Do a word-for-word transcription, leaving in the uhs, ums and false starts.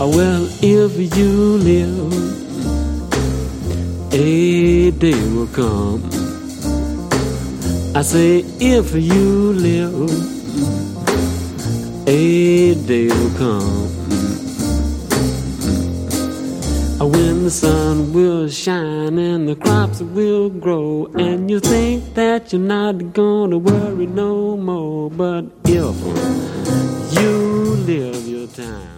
Well, if you live, a day will come. I say, if you live, a day will come when the sun will shine and the crops will grow, and you think that you're not gonna worry no more. But if you live your time,